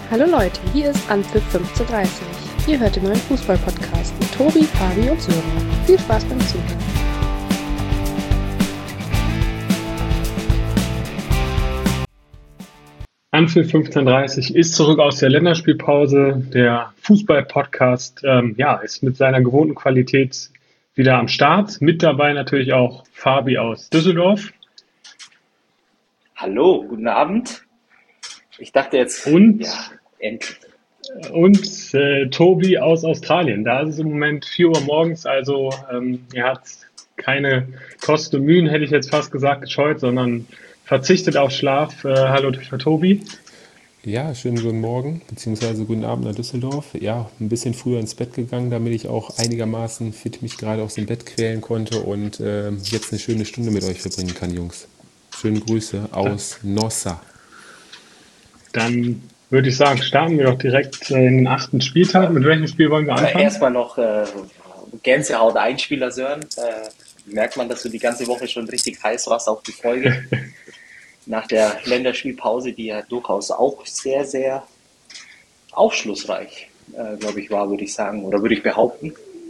Hallo Leute, hier ist Anpfiff 15:30. Ihr hört den neuen Fußball-Podcast mit Tobi, Fabi und Sören. Viel Spaß beim Zuhören. Anpfiff 15:30 ist zurück aus der Länderspielpause. Der Fußball-Podcast ist mit seiner gewohnten Qualität wieder am Start. Mit dabei natürlich auch Fabi aus Düsseldorf Hallo, guten Abend. Ich dachte jetzt, und, ja, endlich. und Tobi aus Australien. Da ist es im Moment 4 Uhr morgens, also er hat keine Kosten und Mühen, hätte ich jetzt fast gesagt, gescheut, sondern verzichtet auf Schlaf. Hallo Tobi. Ja, schönen guten Morgen, beziehungsweise guten Abend nach Düsseldorf. Ja, ein bisschen früher ins Bett gegangen, damit ich auch einigermaßen fit mich gerade aus dem Bett quälen konnte und jetzt eine schöne Stunde mit euch verbringen kann, Jungs. Schöne Grüße aus Nossa. Dann würde ich sagen, starten wir doch direkt in den 8. Spieltag. Mit welchem Spiel wollen wir anfangen? Erstmal noch Gänsehaut Einspieler, Sören. Merkt man, dass du die ganze Woche schon richtig heiß warst auf die Folge. Nach der Länderspielpause, die ja durchaus auch sehr, sehr aufschlussreich, glaube ich, war, würde ich sagen, oder würde ich behaupten.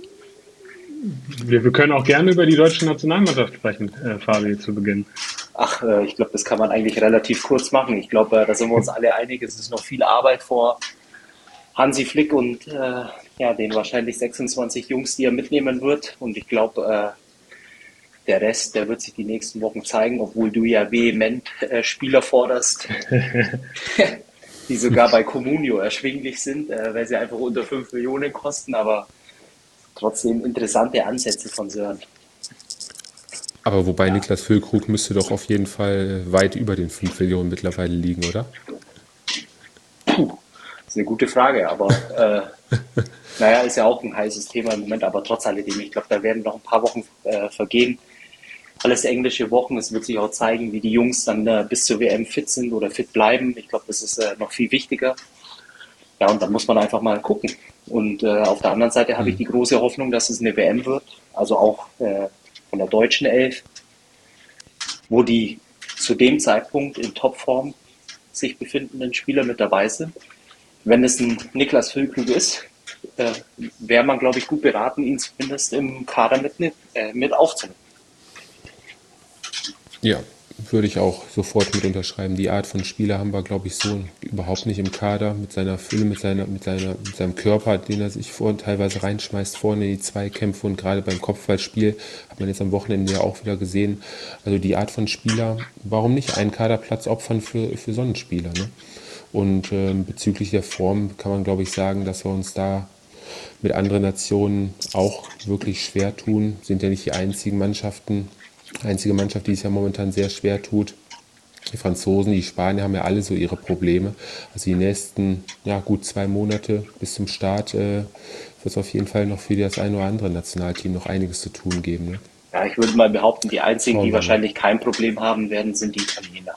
Wir können auch gerne über die deutsche Nationalmannschaft sprechen, Fabi, zu Beginn. Ach, ich glaube, das kann man eigentlich relativ kurz machen. Ich glaube, da sind wir uns alle einig, es ist noch viel Arbeit vor Hansi Flick und den wahrscheinlich 26 Jungs, die er mitnehmen wird. Und ich glaube, der Rest, der wird sich die nächsten Wochen zeigen, obwohl du ja vehement Spieler forderst, die sogar bei Comunio erschwinglich sind, weil sie einfach unter 5 Millionen kosten, aber trotzdem interessante Ansätze von Sören. Aber wobei Niklas Füllkrug müsste doch auf jeden Fall weit über den 5 Millionen mittlerweile liegen, oder? Das ist eine gute Frage, aber ist ja auch ein heißes Thema im Moment, aber trotz alledem, ich glaube, da werden noch ein paar Wochen vergehen. Alles englische Wochen, es wird sich auch zeigen, wie die Jungs dann bis zur WM fit sind oder fit bleiben. Ich glaube, das ist noch viel wichtiger. Ja, und dann muss man einfach mal gucken. Und auf der anderen Seite habe ich die große Hoffnung, dass es eine WM wird, also auch von der deutschen Elf, wo die zu dem Zeitpunkt in Topform sich befindenden Spieler mit dabei sind. Wenn es ein Niklas Füllkrug ist, wäre man, glaube ich, gut beraten, ihn zumindest im Kader mit aufzunehmen. Ja, würde ich auch sofort mit unterschreiben. Die Art von Spieler haben wir, glaube ich, so überhaupt nicht im Kader. Mit seiner Fülle, mit seinem Körper, den er sich teilweise reinschmeißt, vorne in die Zweikämpfe und gerade beim Kopfballspiel hat man jetzt am Wochenende ja auch wieder gesehen. Also die Art von Spieler, warum nicht einen Kaderplatz opfern für so einen Spieler, ne? Und bezüglich der Form kann man, glaube ich, sagen, dass wir uns da mit anderen Nationen auch wirklich schwer tun. Sind ja nicht die einzige Mannschaft, die es ja momentan sehr schwer tut. Die Franzosen, die Spanier haben ja alle so ihre Probleme. Also die nächsten, gut 2 Monate bis zum Start wird es auf jeden Fall noch für das ein oder andere Nationalteam noch einiges zu tun geben. Ne? Ja, ich würde mal behaupten, die einzigen, die Schauen wir mal. wahrscheinlich kein Problem haben werden, sind die Italiener.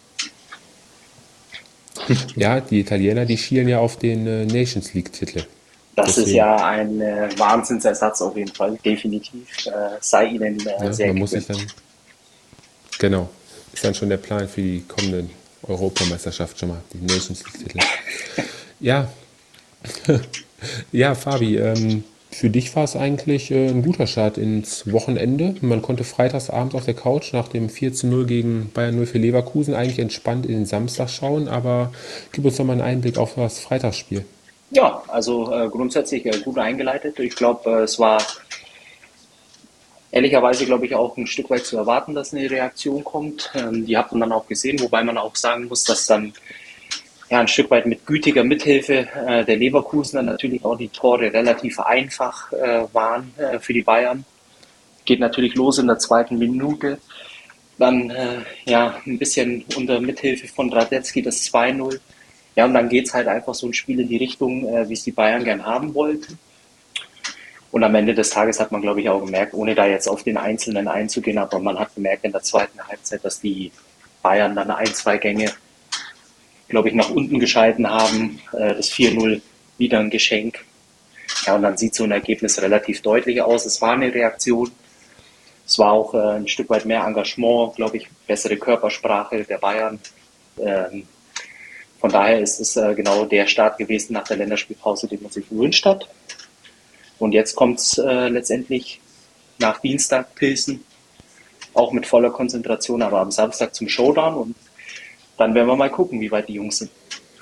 Ja, die Italiener, die schielen ja auf den Nations League-Titel. Das ist Deswegen. ja ein Wahnsinnsersatz auf jeden Fall, definitiv. Sei ihnen Ja, sehr man muss gegönnt. sich dann, genau, ist dann schon der Plan für die kommenden Europameisterschaft schon mal, die Nations League-Titel. Ja, ja, Fabi, für dich war es eigentlich ein guter Start ins Wochenende. Man konnte freitagsabends auf der Couch nach dem 4:0 gegen Bayern 04 Leverkusen eigentlich entspannt in den Samstag schauen, aber gib uns doch mal einen Einblick auf das Freitagsspiel. Ja, also grundsätzlich gut eingeleitet. Ich glaube, es war ehrlicherweise, glaube ich, auch ein Stück weit zu erwarten, dass eine Reaktion kommt. Die hat man dann auch gesehen, wobei man auch sagen muss, dass dann ein Stück weit mit gütiger Mithilfe der Leverkusener natürlich auch die Tore relativ einfach waren für die Bayern. Geht natürlich los in der 2. Minute. Dann ein bisschen unter Mithilfe von Radetzky das 2:0. Ja, und dann geht es halt einfach so ein Spiel in die Richtung, wie es die Bayern gern haben wollten. Und am Ende des Tages hat man, glaube ich, auch gemerkt, ohne da jetzt auf den Einzelnen einzugehen, aber man hat gemerkt in der zweiten Halbzeit, dass die Bayern dann 1, 2 Gänge, glaube ich, nach unten geschalten haben. Das 4:0 wieder ein Geschenk. Ja, und dann sieht so ein Ergebnis relativ deutlich aus. Es war eine Reaktion. Es war auch ein Stück weit mehr Engagement, glaube ich, bessere Körpersprache der Bayern. Von daher ist es genau der Start gewesen nach der Länderspielpause, den man sich gewünscht hat. Und jetzt kommt es letztendlich nach Dienstag Pilsen, auch mit voller Konzentration, aber am Samstag zum Showdown. Und dann werden wir mal gucken, wie weit die Jungs sind.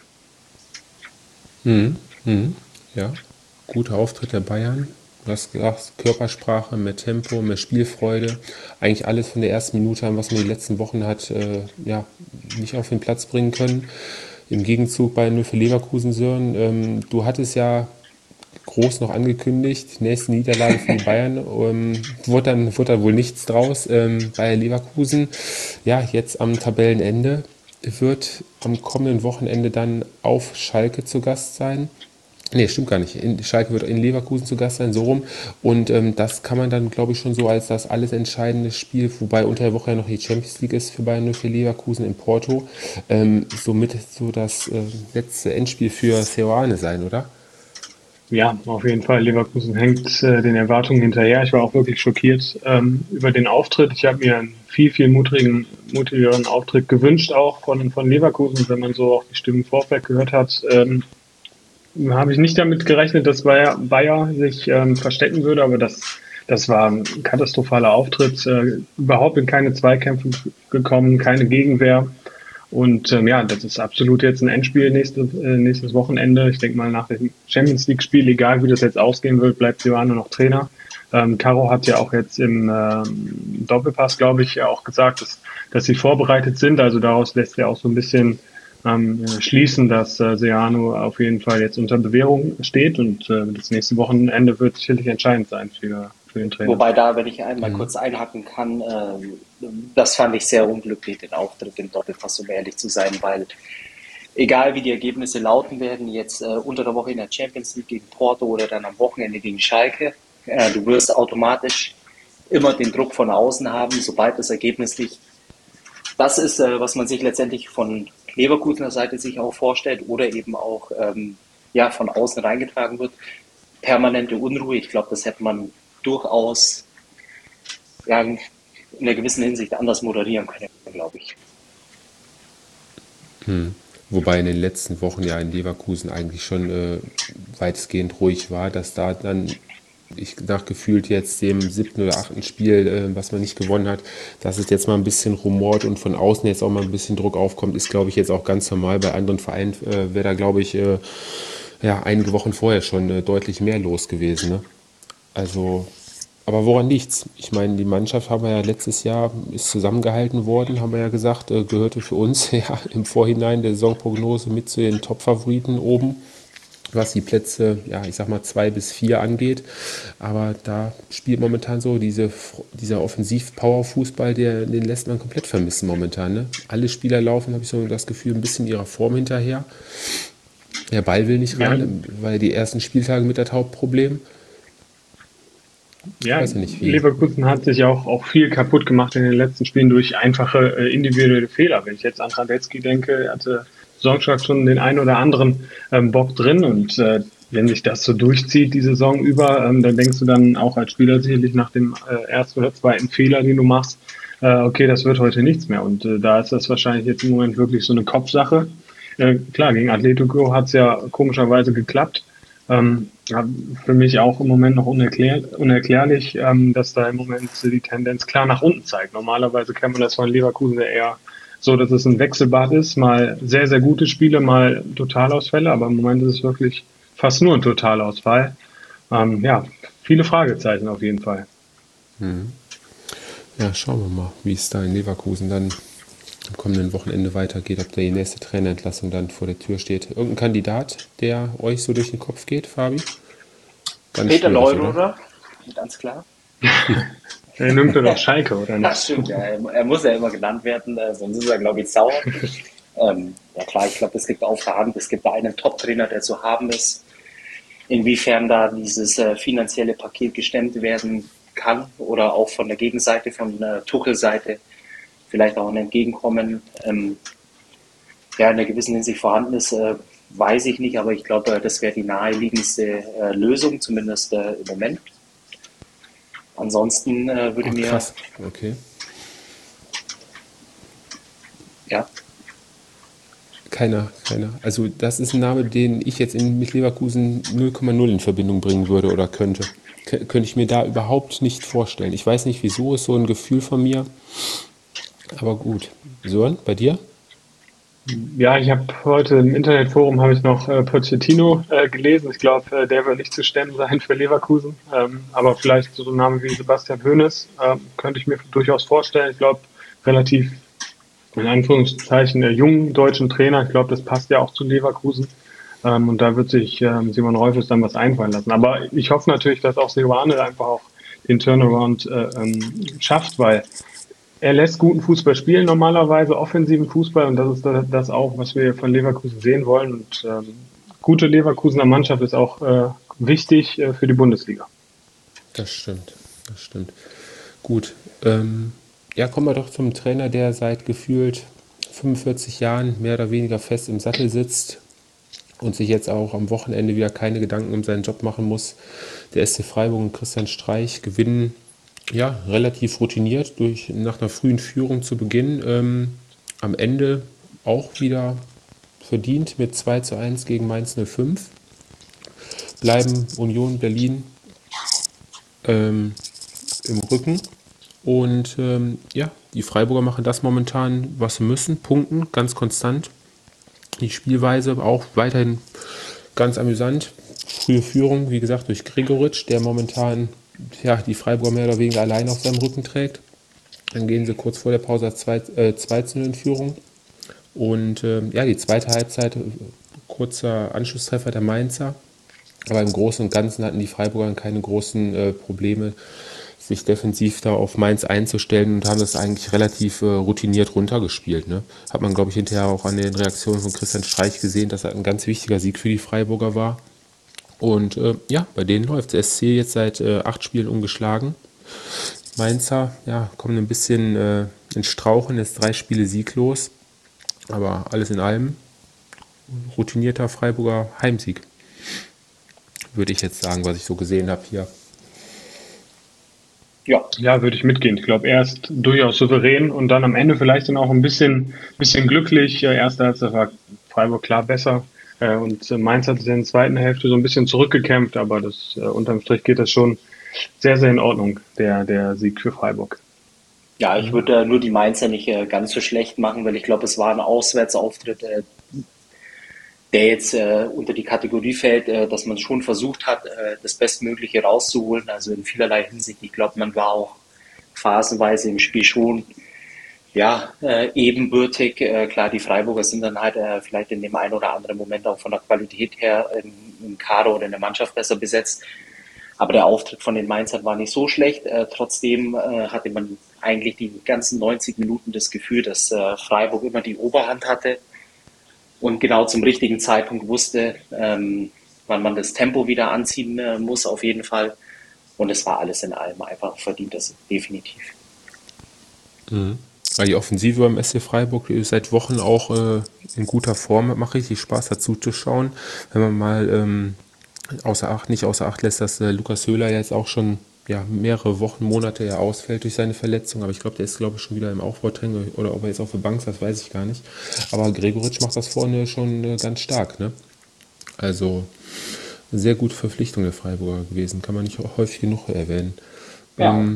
Ja, guter Auftritt der Bayern. Du hast gesagt, Körpersprache, mehr Tempo, mehr Spielfreude. Eigentlich alles von der ersten Minute an, was man die letzten Wochen hat, nicht auf den Platz bringen können. Im Gegenzug bei 0 für Leverkusen, Sören. Du hattest ja groß noch angekündigt, nächste Niederlage für die Bayern. Wurde dann wohl nichts draus. Bayer Leverkusen, ja, jetzt am Tabellenende, wird am kommenden Wochenende dann auf Schalke zu Gast sein. Nee, stimmt gar nicht. Schalke wird in Leverkusen zu Gast sein, so rum. Und das kann man dann, glaube ich, schon so als das alles entscheidende Spiel, wobei unter der Woche ja noch die Champions League ist für Bayern 0 für Leverkusen in Porto, somit so das letzte Endspiel für Seoane sein, oder? Ja, auf jeden Fall. Leverkusen hängt den Erwartungen hinterher. Ich war auch wirklich schockiert über den Auftritt. Ich habe mir einen viel mutigeren Auftritt gewünscht, auch von Leverkusen, wenn man so auch die Stimmen im Vorfeld gehört hat. Habe ich nicht damit gerechnet, dass Bayer sich verstecken würde, aber das war ein katastrophaler Auftritt. Überhaupt in keine Zweikämpfe gekommen, keine Gegenwehr. Und ja, das ist absolut jetzt ein Endspiel nächstes Wochenende. Ich denke mal, nach dem Champions League-Spiel, egal wie das jetzt ausgehen wird, bleibt Sioane noch Trainer. Caro hat ja auch jetzt im Doppelpass, glaube ich, ja auch gesagt, dass sie vorbereitet sind. Also daraus lässt er auch so ein bisschen schließen, dass Seano auf jeden Fall jetzt unter Bewährung steht und das nächste Wochenende wird sicherlich entscheidend sein für den Trainer. Wobei da, wenn ich einmal kurz einhaken kann, das fand ich sehr unglücklich, den Auftritt im Doppelpass, um ehrlich zu sein, weil egal wie die Ergebnisse lauten werden, jetzt unter der Woche in der Champions League gegen Porto oder dann am Wochenende gegen Schalke, du wirst automatisch immer den Druck von außen haben, sobald das Ergebnis nicht das ist, was man sich letztendlich von Leverkusener Seite sich auch vorstellt oder eben auch von außen reingetragen wird. Permanente Unruhe, ich glaube, das hätte man durchaus in einer gewissen Hinsicht anders moderieren können, glaube ich. Wobei in den letzten Wochen ja in Leverkusen eigentlich schon weitestgehend ruhig war, dass da dann nach gefühlt jetzt dem 7. oder 8. Spiel, was man nicht gewonnen hat, dass es jetzt mal ein bisschen rumort und von außen jetzt auch mal ein bisschen Druck aufkommt, ist, glaube ich, jetzt auch ganz normal. Bei anderen Vereinen wäre da, glaube ich, einige Wochen vorher schon deutlich mehr los gewesen. Ne? Also, aber woran liegt's? Ich meine, die Mannschaft haben wir ja letztes Jahr, ist zusammengehalten worden, haben wir ja gesagt, gehörte für uns ja im Vorhinein der Saisonprognose mit zu den Top-Favoriten oben, was die Plätze, 2 bis 4 angeht. Aber da spielt momentan so dieser Offensiv-Power-Fußball, den lässt man komplett vermissen momentan. Ne? Alle Spieler laufen, habe ich so das Gefühl, ein bisschen ihrer Form hinterher. Der Ball will nicht rein, weil die ersten Spieltage mit das Hauptproblem. Ja, Leverkusen hat sich auch viel kaputt gemacht in den letzten Spielen durch einfache individuelle Fehler. Wenn ich jetzt an Radetzky denke, hatte Saisonstart schon den einen oder anderen Bock drin und wenn sich das so durchzieht die Saison über, dann denkst du dann auch als Spieler sicherlich nach dem ersten oder zweiten Fehler, den du machst, okay, das wird heute nichts mehr und da ist das wahrscheinlich jetzt im Moment wirklich so eine Kopfsache. Klar, gegen Atletico hat es ja komischerweise geklappt. Für mich auch im Moment noch unerklärlich, dass da im Moment die Tendenz klar nach unten zeigt. Normalerweise kennt man das von Leverkusen eher so, dass es ein Wechselbad ist, mal sehr, sehr gute Spiele, mal Totalausfälle, aber im Moment ist es wirklich fast nur ein Totalausfall. Viele Fragezeichen auf jeden Fall. Ja, schauen wir mal, wie es da in Leverkusen dann am kommenden Wochenende weitergeht, ob da die nächste Trainerentlassung dann vor der Tür steht. Irgendein Kandidat, der euch so durch den Kopf geht, Fabi? Peter Neururer, ganz klar. Er nimmt doch Schalke, oder nicht? Das stimmt, ja. Er muss ja immer genannt werden, sonst ist er, glaube ich, sauer. Klar, ich glaube, das liegt auf der Hand. Es gibt da einen Top-Trainer, der zu haben ist. Inwiefern da dieses finanzielle Paket gestemmt werden kann oder auch von der Gegenseite, von der Tuchel-Seite vielleicht auch ein Entgegenkommen in einer gewissen Hinsicht vorhanden ist, weiß ich nicht, aber ich glaube, das wäre die naheliegendste Lösung, zumindest im Moment. Ansonsten würde mir... Krass, okay. Ja. Keiner. Also das ist ein Name, den ich jetzt mit Leverkusen 0,0 in Verbindung bringen würde oder könnte. Könnte ich mir da überhaupt nicht vorstellen. Ich weiß nicht wieso, ist so ein Gefühl von mir. Aber gut. Sören, bei dir? Ja, ich habe heute im Internetforum habe ich noch Pochettino gelesen. Ich glaube, der wird nicht zu stemmen sein für Leverkusen. Aber vielleicht so ein Name wie Sebastian Hoeneß könnte ich mir durchaus vorstellen. Ich glaube, relativ in Anführungszeichen jungen deutschen Trainer. Ich glaube, das passt ja auch zu Leverkusen. Und da wird sich Simon Rolfes dann was einfallen lassen. Aber ich hoffe natürlich, dass auch Seoane einfach auch den Turnaround schafft, weil er lässt guten Fußball spielen, normalerweise offensiven Fußball. Und das ist das auch, was wir von Leverkusen sehen wollen. Und gute Leverkusener Mannschaft ist auch wichtig für die Bundesliga. Das stimmt. Gut. Ja, kommen wir doch zum Trainer, der seit gefühlt 45 Jahren mehr oder weniger fest im Sattel sitzt und sich jetzt auch am Wochenende wieder keine Gedanken um seinen Job machen muss. Der SC Freiburg und Christian Streich gewinnen ja relativ routiniert nach einer frühen Führung zu Beginn. Am Ende auch wieder verdient mit 2:1 gegen Mainz 05. Bleiben Union Berlin im Rücken. Und ja, die Freiburger machen das momentan, was sie müssen, punkten, ganz konstant. Die Spielweise auch weiterhin ganz amüsant. Frühe Führung, wie gesagt, durch Gregoritsch, der momentan ja, die Freiburger mehr oder weniger allein auf seinem Rücken trägt. Dann gehen sie kurz vor der Pause 2:0 in Führung. Und ja, die zweite Halbzeit, kurzer Anschlusstreffer der Mainzer. Aber im Großen und Ganzen hatten die Freiburger keine großen Probleme, sich defensiv da auf Mainz einzustellen und haben das eigentlich relativ routiniert runtergespielt. Ne? Hat man, glaube ich, hinterher auch an den Reaktionen von Christian Streich gesehen, dass er ein ganz wichtiger Sieg für die Freiburger war. Und ja, bei denen läuft der SC jetzt seit 8 Spielen ungeschlagen. Mainzer ja, kommen ein bisschen ins Strauchen, jetzt 3 Spiele sieglos. Aber alles in allem routinierter Freiburger Heimsieg, würde ich jetzt sagen, was ich so gesehen habe hier. Ja, würde ich mitgehen. Ich glaube, erst durchaus souverän und dann am Ende vielleicht dann auch ein bisschen glücklich. Erste Halbzeit war Freiburg klar besser und Mainz hat sich in der zweiten Hälfte so ein bisschen zurückgekämpft, aber das unterm Strich geht das schon sehr, sehr in Ordnung, der Sieg für Freiburg. Ja, ich würde nur die Mainzer nicht ganz so schlecht machen, weil ich glaube, es war ein Auswärtsauftritt, der jetzt unter die Kategorie fällt, dass man schon versucht hat, das Bestmögliche rauszuholen. Also in vielerlei Hinsicht. Ich glaube, man war auch phasenweise im Spiel schon ebenbürtig. Klar, die Freiburger sind dann halt vielleicht in dem einen oder anderen Moment auch von der Qualität her im Kader oder in der Mannschaft besser besetzt. Aber der Auftritt von den Mainzern war nicht so schlecht. Trotzdem hatte man eigentlich die ganzen 90 Minuten das Gefühl, dass Freiburg immer die Oberhand hatte und genau zum richtigen Zeitpunkt wusste, wann man das Tempo wieder anziehen muss, auf jeden Fall. Und es war alles in allem einfach verdient, das definitiv. Mhm. Weil die Offensive beim SC Freiburg ist seit Wochen auch in guter Form, macht richtig Spaß dazu zu schauen. Wenn man mal nicht außer Acht lässt, dass Lukas Höhler jetzt auch schon mehrere Wochen, Monate ausfällt durch seine Verletzung, aber ich glaube, der ist, schon wieder im Aufbautraining oder ob er jetzt auf der Bank ist, das weiß ich gar nicht. Aber Gregoritsch macht das vorne schon ganz stark, ne? Also eine sehr gute Verpflichtung der Freiburger gewesen, kann man nicht häufig genug erwähnen. Ja,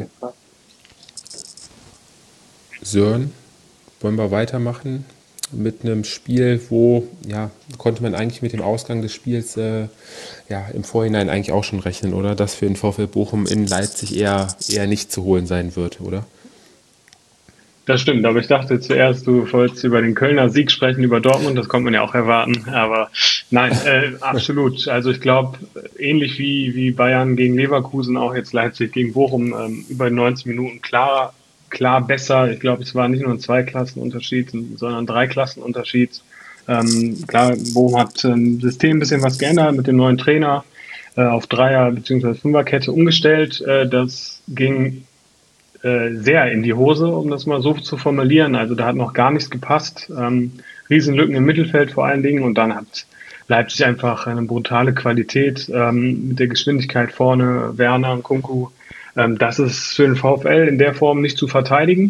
Sören, wollen wir weitermachen mit einem Spiel, wo konnte man eigentlich mit dem Ausgang des Spiels im Vorhinein eigentlich auch schon rechnen, oder? Dass für den VfL Bochum in Leipzig eher nicht zu holen sein wird, oder? Das stimmt, aber ich dachte zuerst, du wolltest über den Kölner Sieg sprechen, über Dortmund, das konnte man ja auch erwarten, aber nein, absolut. Also ich glaube, ähnlich wie Bayern gegen Leverkusen, auch jetzt Leipzig gegen Bochum, über 90 Minuten klar besser. Ich glaube, es war nicht nur ein 2-Klassenunterschied, sondern 3-Klassenunterschied. Klar, Bochum hat im System ein bisschen was geändert mit dem neuen Trainer, auf Dreier- bzw. Fünferkette umgestellt. Das ging sehr in die Hose, um das mal so zu formulieren. Also da hat noch gar nichts gepasst. Riesenlücken im Mittelfeld vor allen Dingen und dann hat Leipzig einfach eine brutale Qualität mit der Geschwindigkeit vorne, Werner und Kunku. Das ist für den VfL in der Form nicht zu verteidigen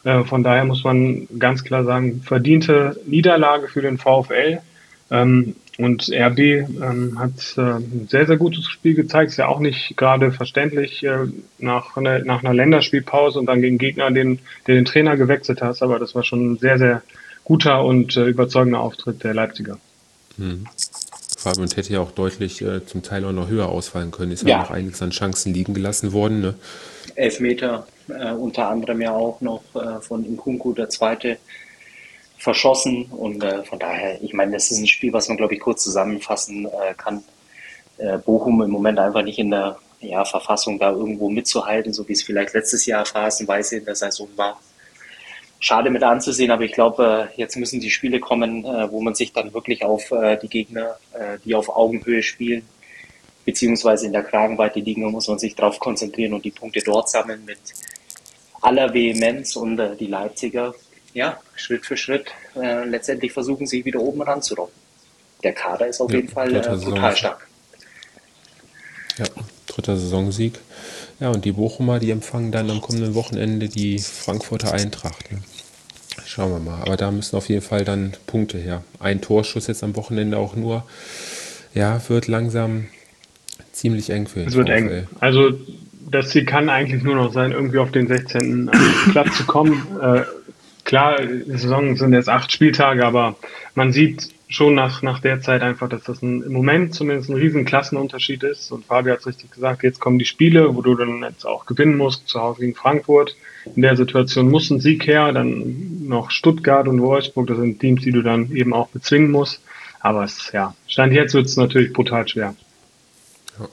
Von daher muss man ganz klar sagen, verdiente Niederlage für den VfL. Und RB hat ein sehr, sehr gutes Spiel gezeigt. Ist ja auch nicht gerade verständlich nach einer Länderspielpause und dann gegen Gegner, der den Trainer gewechselt hast. Aber das war schon ein sehr, sehr guter und überzeugender Auftritt der Leipziger. Fabian hätte ja auch deutlich zum Teil auch noch höher ausfallen können. Ist ja Ja. noch einiges an Chancen liegen gelassen worden. Ne? Elfmeter, unter anderem ja auch noch von Nkunku, der zweite, verschossen. Und von daher, ich meine, das ist ein Spiel, was man, glaube ich, kurz zusammenfassen kann. Bochum im Moment einfach nicht in der Verfassung, da irgendwo mitzuhalten, so wie es vielleicht letztes Jahr phasenweise in der Saison war. Schade mit anzusehen, aber ich glaube, jetzt müssen die Spiele kommen, wo man sich dann wirklich auf die Gegner, die auf Augenhöhe spielen, beziehungsweise in der Kragenweite liegen, muss man sich darauf konzentrieren und die Punkte dort sammeln mit aller Vehemenz. Und die Leipziger, ja, Schritt für Schritt letztendlich versuchen, sich wieder oben ranzurobben. Der Kader ist auf jeden Fall brutal stark. Ja, 3. Saisonsieg. Ja, und die Bochumer, die empfangen dann am kommenden Wochenende die Frankfurter Eintracht. Ne? Schauen wir mal. Aber da müssen auf jeden Fall dann Punkte her. Ein Torschuss jetzt am Wochenende auch nur. Ja, wird langsam ziemlich eng für den Es wird VfL. eng. Also das Ziel kann eigentlich nur noch sein, irgendwie auf den 16. Platz zu kommen. Klar, die Saison sind jetzt 8 Spieltage, aber man sieht schon nach der Zeit einfach, dass das im Moment zumindest ein riesen Klassenunterschied ist. Und Fabi hat es richtig gesagt, jetzt kommen die Spiele, wo du dann jetzt auch gewinnen musst, zu Hause gegen Frankfurt. In der Situation muss ein Sieg her, dann noch Stuttgart und Wolfsburg, das sind Teams, die du dann eben auch bezwingen musst. Aber Stand jetzt wird es natürlich brutal schwer. Ja.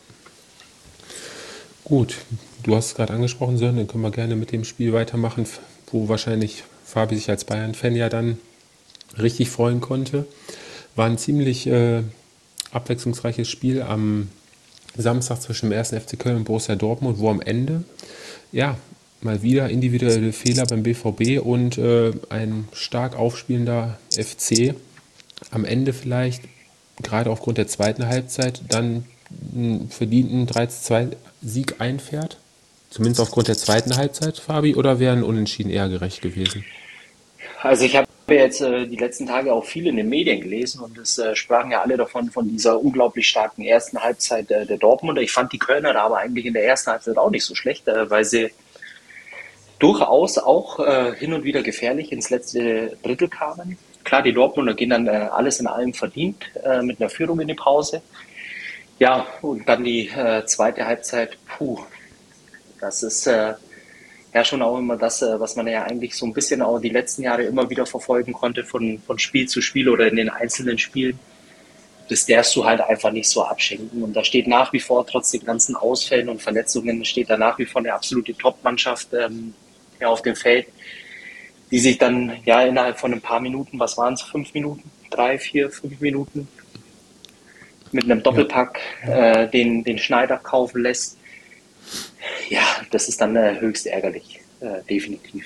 Gut, du hast es gerade angesprochen, Sören, dann können wir gerne mit dem Spiel weitermachen, wo wahrscheinlich Fabi sich als Bayern-Fan ja dann richtig freuen konnte. War ein ziemlich abwechslungsreiches Spiel am Samstag zwischen dem 1. FC Köln und Borussia Dortmund, wo am Ende mal wieder individuelle Fehler beim BVB und ein stark aufspielender FC am Ende vielleicht, gerade aufgrund der zweiten Halbzeit, dann einen verdienten 3:2-Sieg einfährt? Zumindest aufgrund der zweiten Halbzeit, Fabi, oder wären Unentschieden eher gerecht gewesen? Also ich habe jetzt die letzten Tage auch viel in den Medien gelesen und es sprachen ja alle davon, von dieser unglaublich starken ersten Halbzeit der Dortmunder. Ich fand die Kölner da aber eigentlich in der ersten Halbzeit auch nicht so schlecht, weil sie durchaus auch hin und wieder gefährlich ins letzte Drittel kamen. Klar, die Dortmunder gehen dann alles in allem verdient mit einer Führung in die Pause. Ja, und dann die zweite Halbzeit, das ist ja schon auch immer das, was man ja eigentlich so ein bisschen auch die letzten Jahre immer wieder verfolgen konnte von Spiel zu Spiel oder in den einzelnen Spielen. Das darfst du halt einfach nicht so abschenken. Und da steht nach wie vor, trotz den ganzen Ausfällen und Verletzungen, steht da nach wie vor eine absolute Top-Mannschaft auf dem Feld, die sich dann innerhalb von ein paar Minuten, was waren es, 5 Minuten, 3, 4, 5 Minuten, mit einem Doppelpack den Schneider kaufen lässt. Ja, das ist dann höchst ärgerlich, definitiv.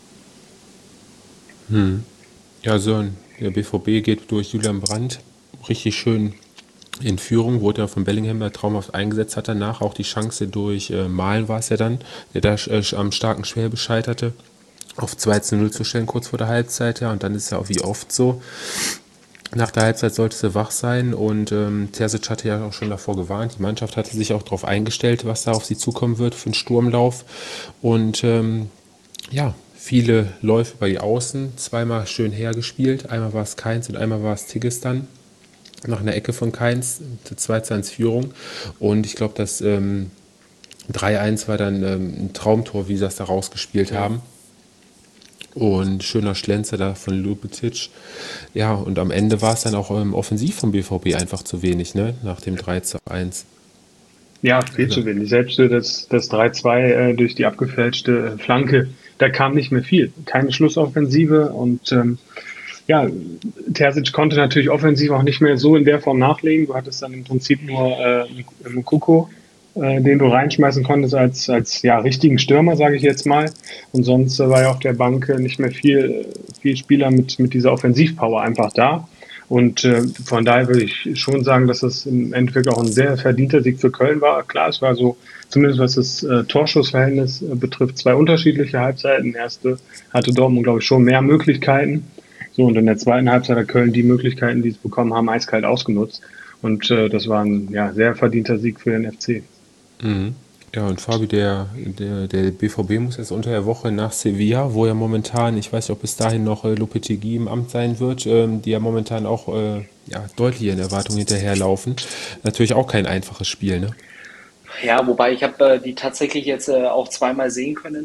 Ja, Sören, der BVB geht durch Julian Brandt richtig schön in Führung, wurde ja von Bellingham da traumhaft eingesetzt, hat danach auch die Chance durch Malen war es ja dann, der da am starken Schwäbe scheiterte, auf 2:0 zu stellen, kurz vor der Halbzeit, ja, und dann ist ja auch wie oft so, nach der Halbzeit sollte sie wach sein und Terzic hatte ja auch schon davor gewarnt. Die Mannschaft hatte sich auch darauf eingestellt, was da auf sie zukommen wird für einen Sturmlauf. Und viele Läufe bei die Außen, zweimal schön hergespielt. Einmal war es Kainz und einmal war es Tigges dann. Nach einer Ecke von Kainz, 2:1 Führung. Und ich glaube, das 3:1 war dann ein Traumtor, wie sie das da rausgespielt haben. Und schöner Schlenzer da von Ljubičić. Ja, und am Ende war es dann auch offensiv vom BVB einfach zu wenig, ne? Nach dem 3:1. Ja, viel zu wenig. Selbst das 3:2 durch die abgefälschte Flanke, da kam nicht mehr viel. Keine Schlussoffensive und Terzic konnte natürlich offensiv auch nicht mehr so in der Form nachlegen. Du hattest dann im Prinzip nur Mukoko, den du reinschmeißen konntest als richtigen Stürmer, sage ich jetzt mal. Und sonst war ja auf der Bank nicht mehr viel Spieler mit dieser Offensivpower einfach da. Und von daher würde ich schon sagen, dass das im Endeffekt auch ein sehr verdienter Sieg für Köln war. Klar, es war so, zumindest was das Torschussverhältnis betrifft, zwei unterschiedliche Halbzeiten. Erste hatte Dortmund, glaube ich, schon mehr Möglichkeiten. So, und in der zweiten Halbzeit hat Köln die Möglichkeiten, die es bekommen haben, eiskalt ausgenutzt. Und das war ein sehr verdienter Sieg für den FC. Mhm. Ja, und Fabi, der BVB muss jetzt unter der Woche nach Sevilla, wo ja momentan, ich weiß nicht, ob bis dahin noch Lopetegui im Amt sein wird, die ja momentan auch deutlich ihren Erwartungen hinterherlaufen. Natürlich auch kein einfaches Spiel, ne? Ja, wobei ich habe die tatsächlich jetzt auch zweimal sehen können.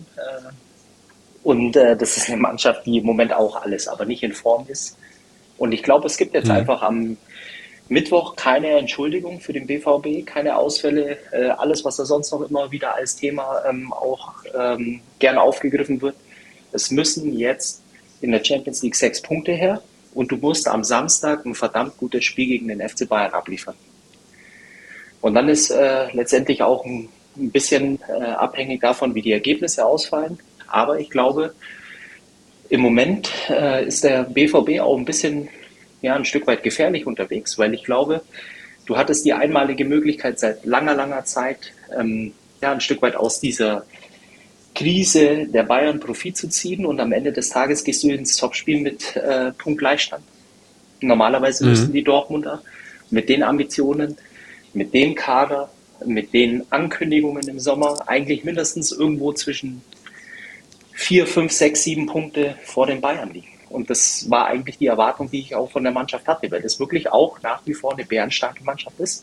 Das ist eine Mannschaft, die im Moment auch alles, aber nicht in Form ist. Und ich glaube, es gibt jetzt Mhm. einfach am Mittwoch keine Entschuldigung für den BVB, keine Ausfälle, alles, was da sonst noch immer wieder als Thema auch gerne aufgegriffen wird. Es müssen jetzt in der Champions League 6 Punkte her und du musst am Samstag ein verdammt gutes Spiel gegen den FC Bayern abliefern. Und dann ist letztendlich auch ein bisschen abhängig davon, wie die Ergebnisse ausfallen. Aber ich glaube, im Moment ist der BVB auch ein bisschen, ja, ein Stück weit gefährlich unterwegs, weil ich glaube, du hattest die einmalige Möglichkeit seit langer, langer Zeit, ja, ein Stück weit aus dieser Krise der Bayern Profit zu ziehen und am Ende des Tages gehst du ins Topspiel mit Punktgleichstand. Normalerweise müssten Mhm. die Dortmunder mit den Ambitionen, mit dem Kader, mit den Ankündigungen im Sommer eigentlich mindestens irgendwo zwischen 4, 5, 6, 7 Punkte vor den Bayern liegen. Und das war eigentlich die Erwartung, die ich auch von der Mannschaft hatte, weil das wirklich auch nach wie vor eine bärenstarke Mannschaft ist.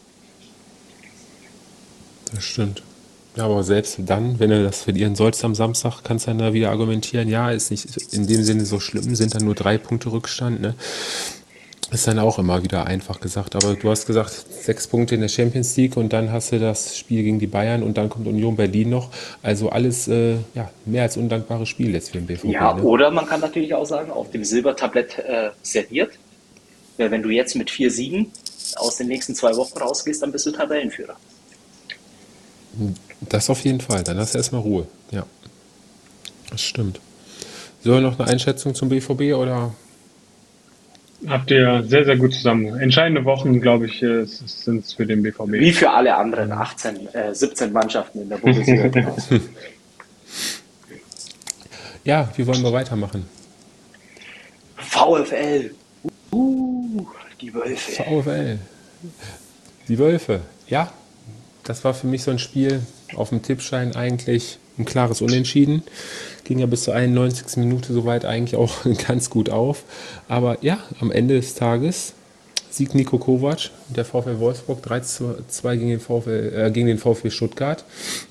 Das stimmt. Ja, aber selbst dann, wenn du das verlieren sollst am Samstag, kannst du dann da wieder argumentieren, ja, ist nicht in dem Sinne so schlimm, sind dann nur 3 Punkte Rückstand, ne? Ist dann auch immer wieder einfach gesagt. Aber du hast gesagt, 6 Punkte in der Champions League und dann hast du das Spiel gegen die Bayern und dann kommt Union Berlin noch. Also alles mehr als undankbares Spiel jetzt für den BVB, Ja, ne? oder man kann natürlich auch sagen, auf dem Silbertablett serviert. Weil wenn du jetzt mit 4 Siegen aus den nächsten 2 Wochen rausgehst, dann bist du Tabellenführer. Das auf jeden Fall. Dann hast du erstmal Ruhe. Ja, das stimmt. So, noch eine Einschätzung zum BVB oder? Habt ihr sehr, sehr gut zusammen. Entscheidende Wochen, glaube ich, sind es für den BVB. Wie für alle anderen 17 Mannschaften in der Bundesliga genauso. Ja, wie wollen wir weitermachen? VfL, die Wölfe. VfL. Die Wölfe. Ja, das war für mich so ein Spiel auf dem Tippschein eigentlich ein klares Unentschieden. Ging ja bis zur 91. Minute soweit eigentlich auch ganz gut auf. Aber ja, am Ende des Tages siegt Niko Kovac, der VfL Wolfsburg 3:2 gegen den VfB Stuttgart.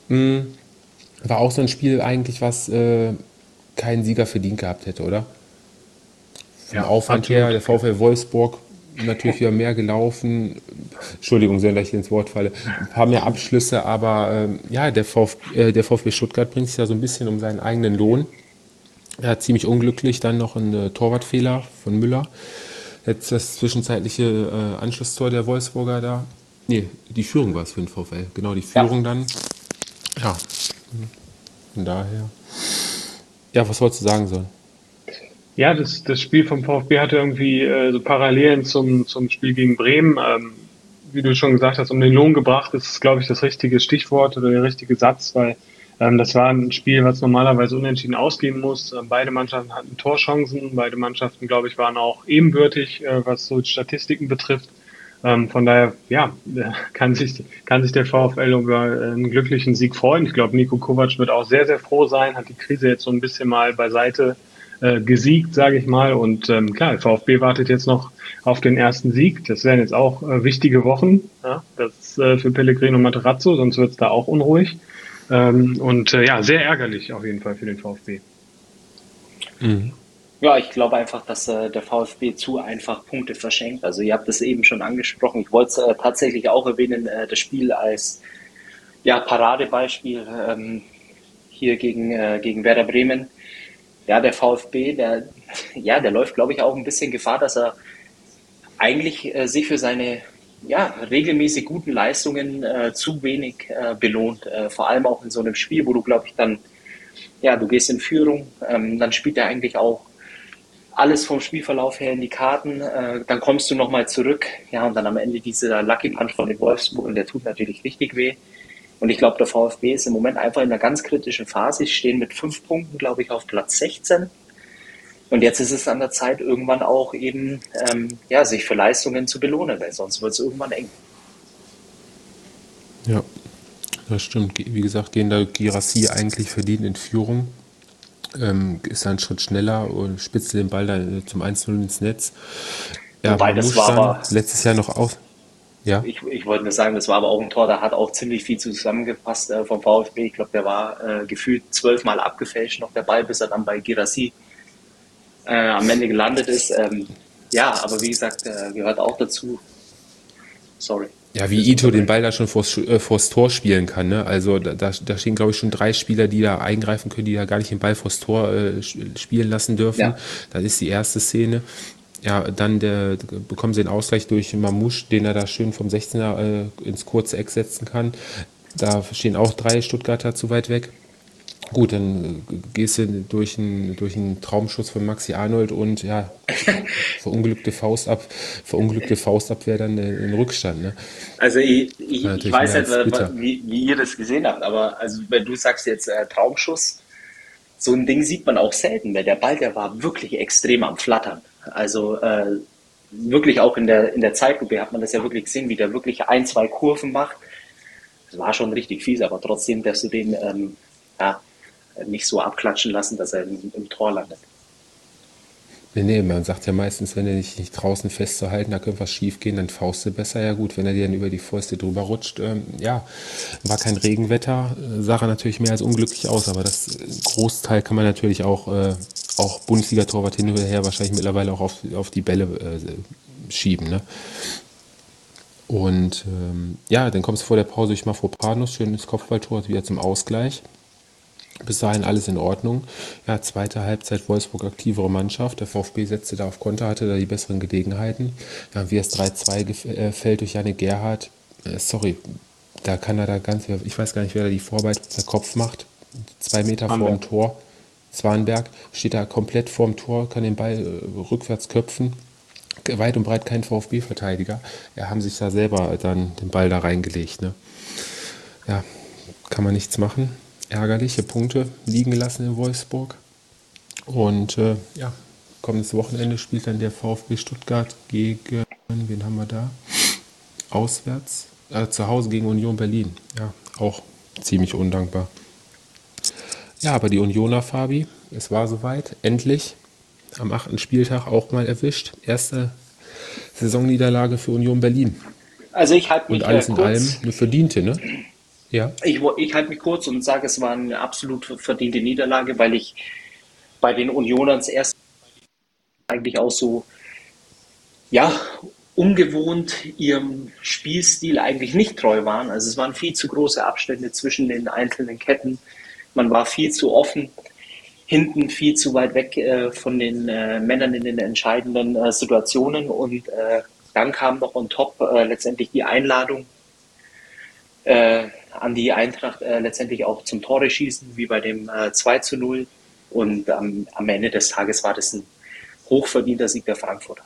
War auch so ein Spiel eigentlich, was keinen Sieger verdient gehabt hätte, oder? Vom Ja, Aufwand absolut. her, der VfL Wolfsburg natürlich wieder mehr gelaufen. Entschuldigung, sehr leicht ins Wort falle. Ein paar mehr Abschlüsse, aber der VfB Stuttgart bringt sich ja so ein bisschen um seinen eigenen Lohn. Er hat ziemlich unglücklich dann noch einen Torwartfehler von Müller. Jetzt das zwischenzeitliche Anschlusstor der Wolfsburger da. Nee, die Führung war es für den VfL. Genau, die Führung dann. Ja, von daher. Ja, was wolltest du sagen sollen? Ja, das Spiel vom VfB hatte irgendwie so Parallelen zum Spiel gegen Bremen. Wie du schon gesagt hast, um den Lohn gebracht, ist, glaube ich, das richtige Stichwort oder der richtige Satz, weil das war ein Spiel, was normalerweise unentschieden ausgehen muss. Beide Mannschaften hatten Torchancen, beide Mannschaften, glaube ich, waren auch ebenbürtig, was so Statistiken betrifft. Von daher, ja, kann sich der VfL über einen glücklichen Sieg freuen. Ich glaube, Niko Kovac wird auch sehr, sehr froh sein, hat die Krise jetzt so ein bisschen mal beiseite gesiegt, sage ich mal. Und klar, der VfB wartet jetzt noch auf den ersten Sieg. Das wären jetzt auch wichtige Wochen. Ja, das für Pellegrino Materazzo, sonst wird es da auch unruhig. Sehr ärgerlich auf jeden Fall für den VfB. Mhm. Ja, ich glaube einfach, dass der VfB zu einfach Punkte verschenkt. Also ihr habt es eben schon angesprochen. Ich wollte es tatsächlich auch erwähnen, das Spiel als Paradebeispiel hier gegen Werder Bremen. Ja, der VfB, der läuft, glaube ich, auch ein bisschen Gefahr, dass er eigentlich sich für seine regelmäßig guten Leistungen zu wenig belohnt. Vor allem auch in so einem Spiel, wo du, glaube ich, dann, du gehst in Führung, dann spielt er eigentlich auch alles vom Spielverlauf her in die Karten. Dann kommst du nochmal zurück. Ja, und dann am Ende dieser Lucky Punch von den Wolfsburg, und der tut natürlich richtig weh. Und ich glaube, der VfB ist im Moment einfach in einer ganz kritischen Phase. Sie stehen mit 5 Punkten, glaube ich, auf Platz 16. Und jetzt ist es an der Zeit, irgendwann auch eben sich für Leistungen zu belohnen, weil sonst wird es irgendwann eng. Ja, das stimmt. Wie gesagt, gehen da Guirassy eigentlich verdient in Führung. Ist ein Schritt schneller und spitzt den Ball dann zum 1:0 ins Netz. Ja, Wobei, das war aber letztes Jahr noch aus. Ja, Ich wollte nur sagen, das war aber auch ein Tor, da hat auch ziemlich viel zusammengepasst vom VfB. Ich glaube, der war gefühlt 12-mal abgefälscht noch der Ball, bis er dann bei Guirassy am Ende gelandet ist. Aber wie gesagt, gehört auch dazu. Sorry. ja, wie Ito den Ball da schon vors Tor spielen kann. Ne? Also da stehen, glaube ich, schon 3 Spieler, die da eingreifen können, die da gar nicht den Ball vors Tor spielen lassen dürfen. Ja. Das ist die erste Szene. Ja, dann bekommen sie den Ausgleich durch Mamouche, den er da schön vom 16er ins kurze Eck setzen kann. Da stehen auch 3 Stuttgarter zu weit weg. Gut, dann gehst du durch einen Traumschuss von Maxi Arnold und ja, verunglückte Faustabwehr dann in Rückstand. Ne? Also ich Natürlich weiß mehr nicht, als bitter. wie ihr das gesehen habt, aber also wenn du sagst jetzt Traumschuss, so ein Ding sieht man auch selten, weil der Ball, der war wirklich extrem am Flattern. Also wirklich auch in der Zeitlupe hat man das ja wirklich gesehen, wie der wirklich 1, 2 Kurven macht. Das war schon richtig fies, aber trotzdem darfst du den nicht so abklatschen lassen, dass er im Tor landet. Nee, man sagt ja meistens, wenn er dich nicht draußen festzuhalten, da könnte was schief gehen, dann faust du besser. Ja gut, wenn er dir dann über die Fäuste drüber rutscht, war kein Regenwetter, sah er natürlich mehr als unglücklich aus, aber das Großteil kann man natürlich auch Bundesliga-Torwart hin oder her wahrscheinlich mittlerweile auch auf die Bälle schieben. Ne? Und dann kommst du vor der Pause durch Mafropanos, schönes Kopfballtor, wieder zum Ausgleich. Bis dahin alles in Ordnung. Ja, zweite Halbzeit Wolfsburg aktivere Mannschaft. Der VfB setzte da auf Konter, hatte da die besseren Gelegenheiten. Ja, wie es 3:2 fällt durch Jannik Gerhardt. Da kann er ich weiß gar nicht, wer da die Vorarbeit per Kopf macht. 2 Meter vor dem Tor. Zwanberg steht da komplett vorm Tor, kann den Ball rückwärts köpfen. Weit und breit kein VfB-Verteidiger. Ja, haben sich da selber dann den Ball da reingelegt. Ne? Ja, kann man nichts machen. Ärgerliche Punkte liegen gelassen in Wolfsburg. Und kommendes Wochenende spielt dann der VfB Stuttgart gegen, wen haben wir da? Auswärts, zu Hause gegen Union Berlin. Ja, auch ziemlich undankbar. Ja, aber die Unioner, Fabi, es war soweit, endlich am 8. Spieltag auch mal erwischt. Erste Saisonniederlage für Union Berlin. Also ich halte mich Und alles in kurz. allem eine verdiente, ne? Ja. Ich halte mich kurz und sage, es war eine absolut verdiente Niederlage, weil ich bei den Unionern erst eigentlich auch so, ungewohnt ihrem Spielstil eigentlich nicht treu waren. Also es waren viel zu große Abstände zwischen den einzelnen Ketten. Man war viel zu offen, hinten viel zu weit weg von den Männern in den entscheidenden Situationen. Und dann kam noch on top letztendlich die Einladung an die Eintracht letztendlich auch zum Tore schießen, wie bei dem 2:0. Und am Ende des Tages war das ein hochverdienter Sieg der Frankfurter.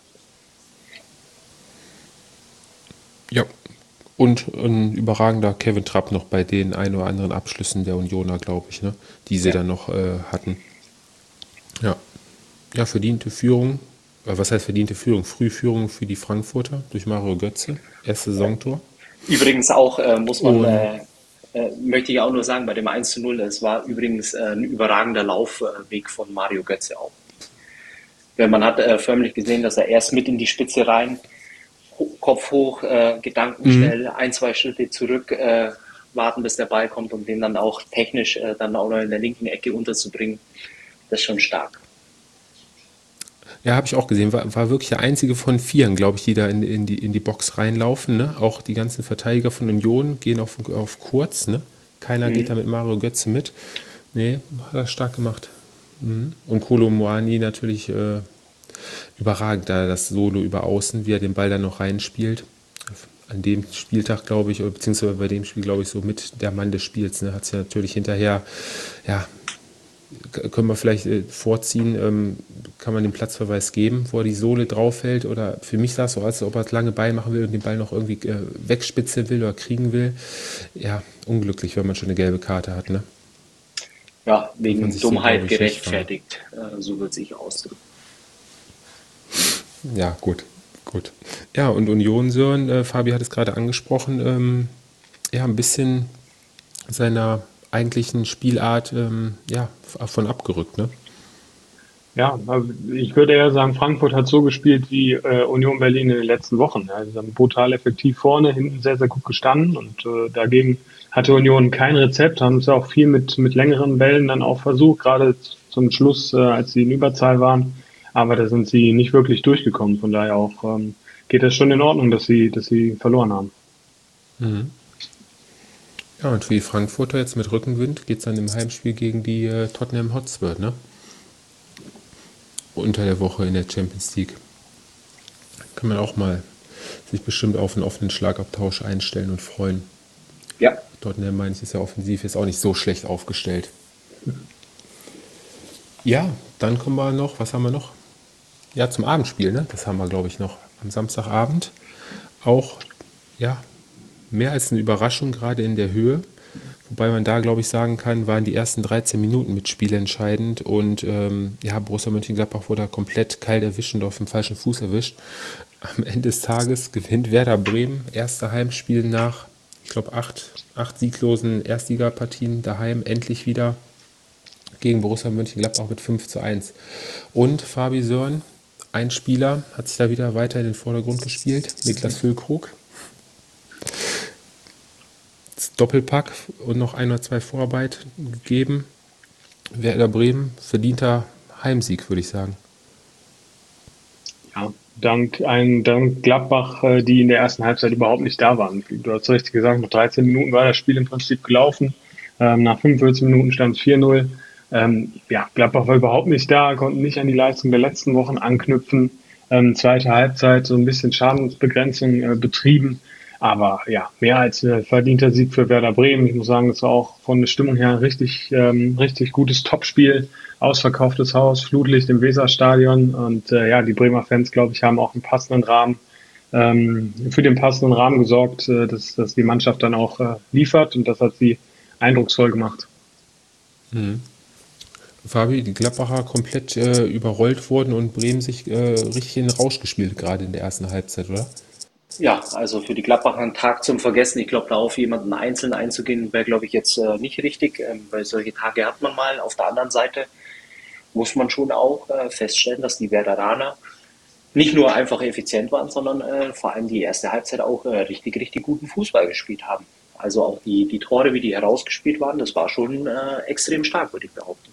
Ja. Und ein überragender Kevin Trapp noch bei den ein oder anderen Abschlüssen der Unioner, glaube ich, ne? Die sie dann noch hatten. Ja. Ja, verdiente Führung. Was heißt verdiente Führung? Frühführung für die Frankfurter durch Mario Götze. Erstes Saisontor. Übrigens auch, möchte ich auch nur sagen, bei dem 1:0, es war übrigens ein überragender Laufweg von Mario Götze auch. Weil man hat förmlich gesehen, dass er erst mit in die Spitze rein, Kopf hoch, gedankenschnell, 1, 2 Schritte zurück, warten, bis der Ball kommt, um den dann auch technisch dann auch noch in der linken Ecke unterzubringen. Das ist schon stark. Ja, habe ich auch gesehen. War wirklich der einzige von 4, glaube ich, die da in die Box reinlaufen. Ne? Auch die ganzen Verteidiger von Union gehen auf kurz. Ne? Keiner geht da mit Mario Götze mit. Nee, hat er stark gemacht. Und Kolo Muani natürlich überragend, da das Solo über Außen, wie er den Ball dann noch reinspielt. An dem Spieltag, glaube ich, beziehungsweise bei dem Spiel, glaube ich, so mit der Mann des Spiels. Ne? Hat es ja natürlich hinterher können wir vielleicht vorziehen, kann man den Platzverweis geben, wo er die Sohle drauf hält? Oder für mich sah es so aus, als ob er das lange Bein machen will und den Ball noch irgendwie wegspitzeln will oder kriegen will. Ja, unglücklich, wenn man schon eine gelbe Karte hat, ne? Ja, Darf man wegen sich so, glaube Dummheit ich, nicht fangen. gerechtfertigt, so wird sich ausdrücken. Ja, gut, gut. Ja, und Union, Sören, Fabi hat es gerade angesprochen, ja, ein bisschen seiner eigentlichen Spielart ja, von abgerückt, ne? Ja, also ich würde eher sagen, Frankfurt hat so gespielt wie Union Berlin in den letzten Wochen. Ja, sie haben brutal effektiv vorne, hinten sehr, sehr gut gestanden und dagegen hatte Union kein Rezept, haben es ja auch viel mit längeren Bällen dann auch versucht, gerade zum Schluss, als sie in Überzahl waren. Aber da sind sie nicht wirklich durchgekommen. Von daher auch geht das schon in Ordnung, dass sie verloren haben. Mhm. Ja, und für die Frankfurter jetzt mit Rückenwind geht es dann im Heimspiel gegen die Tottenham Hotspur, ne? Unter der Woche in der Champions League. Kann man auch mal sich bestimmt auf einen offenen Schlagabtausch einstellen und freuen. Ja, Tottenham, meine ich, ist ja offensiv jetzt auch nicht so schlecht aufgestellt. Ja, dann kommen wir noch, was haben wir noch? Ja, zum Abendspiel, ne? Das haben wir, glaube ich, noch am Samstagabend. Auch, ja, mehr als eine Überraschung, gerade in der Höhe. Wobei man da, glaube ich, sagen kann, waren die ersten 13 Minuten mit Spiel entscheidend und ja, Borussia Mönchengladbach wurde da komplett kalt erwischt und auf dem falschen Fuß erwischt. Am Ende des Tages gewinnt Werder Bremen, erste Heimspiel nach, ich glaube, acht sieglosen Erstligapartien daheim, endlich wieder gegen Borussia Mönchengladbach mit 5:1. Und Fabi Sören, ein Spieler, hat sich da wieder weiter in den Vordergrund gespielt, Niklas Füllkrug. Doppelpack und noch ein oder zwei Vorarbeit gegeben. Werder Bremen, verdienter Heimsieg, würde ich sagen. Ja, dank Gladbach, die in der ersten Halbzeit überhaupt nicht da waren. Du hast richtig gesagt, nach 13 Minuten war das Spiel im Prinzip gelaufen. Nach 45 Minuten stand es 4:0. Ja, Gladbach war überhaupt nicht da, konnten nicht an die Leistung der letzten Wochen anknüpfen. Zweite Halbzeit so ein bisschen Schadensbegrenzung betrieben. Aber ja, mehr als verdienter Sieg für Werder Bremen. Ich muss sagen, das war auch von der Stimmung her ein richtig gutes Topspiel. Ausverkauftes Haus, Flutlicht im Weserstadion. Und ja, die Bremer Fans, glaube ich, haben auch einen passenden Rahmen, für den passenden Rahmen gesorgt, dass die Mannschaft dann auch liefert. Und das hat sie eindrucksvoll gemacht. Mhm. Fabi, die Gladbacher komplett überrollt wurden und Bremen sich richtig in den Rausch gespielt, gerade in der ersten Halbzeit, oder? ja, also für die Gladbacher ein Tag zum Vergessen. Ich glaube, da auf jemanden einzeln einzugehen, wäre, glaube ich, jetzt nicht richtig, weil solche Tage hat man mal. Auf der anderen Seite muss man schon auch feststellen, dass die Werderaner nicht nur einfach effizient waren, sondern vor allem die erste Halbzeit auch richtig guten Fußball gespielt haben. Also auch die Tore, wie die herausgespielt waren, das war schon extrem stark, würde ich behaupten.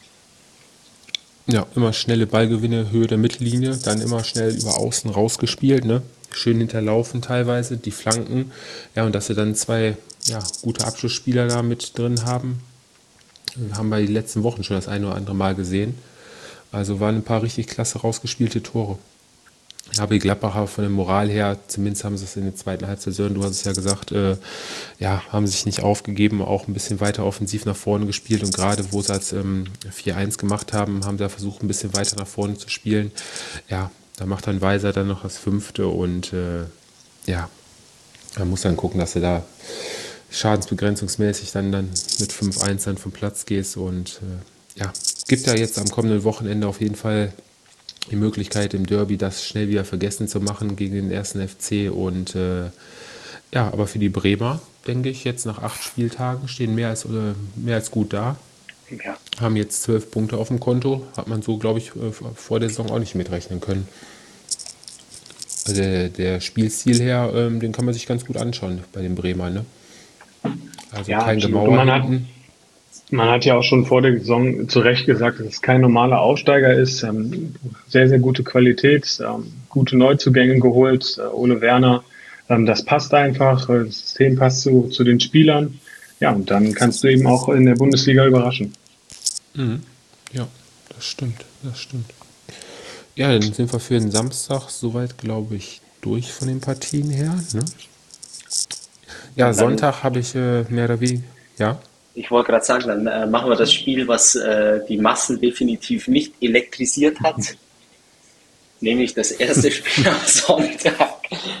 Ja, immer schnelle Ballgewinne, Höhe der Mittellinie, dann immer schnell über außen rausgespielt, ne? Schön hinterlaufen teilweise, die Flanken. Ja, und dass sie dann zwei ja, gute Abschlussspieler da mit drin haben wir die letzten Wochen schon das eine oder andere Mal gesehen. Also waren ein paar richtig klasse rausgespielte Tore. Aber die Gladbacher von der Moral her, zumindest haben sie es in der zweiten Halbzeit, Sören, du hast es ja gesagt, ja, haben sich nicht aufgegeben, auch ein bisschen weiter offensiv nach vorne gespielt und gerade wo sie als 4:1 gemacht haben, haben sie ja versucht, ein bisschen weiter nach vorne zu spielen. Ja, da macht dann Weiser dann noch das 5. und ja, man muss dann gucken, dass du da schadensbegrenzungsmäßig dann mit 5:1 dann vom Platz gehst und ja, gibt ja jetzt am kommenden Wochenende auf jeden Fall die Möglichkeit im Derby das schnell wieder vergessen zu machen gegen den ersten FC und ja, aber für die Bremer, denke ich, jetzt nach 8 Spieltagen stehen mehr als gut da, Ja, haben jetzt 12 Punkte auf dem Konto, hat man so, glaube ich, vor der Saison auch nicht mitrechnen können. Also der Spielstil her, den kann man sich ganz gut anschauen bei den Bremern, ne? Also Ja, kein absolut. Und Gemauer hinten. man hat ja auch schon vor der Saison zu Recht gesagt, dass es kein normaler Aufsteiger ist. Sehr, sehr gute Qualität, gute Neuzugänge geholt. Ole Werner, das passt einfach. Das System passt zu den Spielern. Ja, und dann kannst du eben auch in der Bundesliga überraschen. Mhm. Ja, das stimmt, das stimmt. Ja, dann sind wir für den Samstag soweit, glaube ich, durch von den Partien her. Ne? Ja, dann Sonntag habe ich mehr oder weniger. Ja. Ich wollte gerade sagen, dann machen wir das Spiel, was die Massen definitiv nicht elektrisiert hat, nämlich das erste Spiel am Sonntag.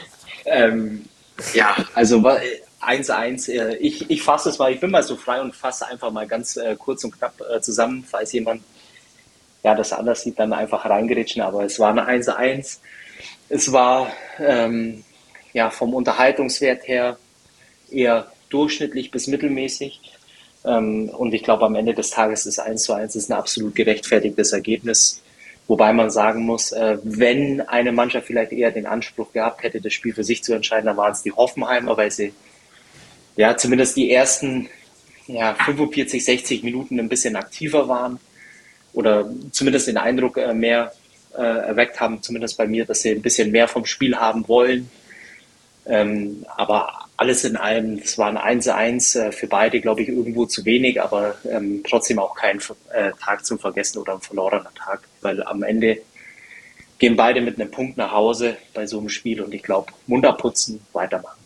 Ja, also 1:1. Ich fasse es mal, ich bin mal so frei und fasse einfach mal ganz kurz und knapp zusammen, falls jemand das anders sieht, dann einfach reingeritschen, aber es war eine 1:1. Es war vom Unterhaltungswert her eher durchschnittlich bis mittelmäßig. Und ich glaube, am Ende des Tages ist 1:1 ist ein absolut gerechtfertigtes Ergebnis. Wobei man sagen muss, wenn eine Mannschaft vielleicht eher den Anspruch gehabt hätte, das Spiel für sich zu entscheiden, dann waren es die Hoffenheimer, weil sie zumindest die ersten 45, 60 Minuten ein bisschen aktiver waren oder zumindest den Eindruck mehr erweckt haben, zumindest bei mir, dass sie ein bisschen mehr vom Spiel haben wollen. Aber alles in allem, es war ein 1:1 für beide, glaube ich, irgendwo zu wenig, aber trotzdem auch kein Tag zum Vergessen oder ein verlorener Tag, weil am Ende gehen beide mit einem Punkt nach Hause bei so einem Spiel und ich glaube, munter putzen, weitermachen.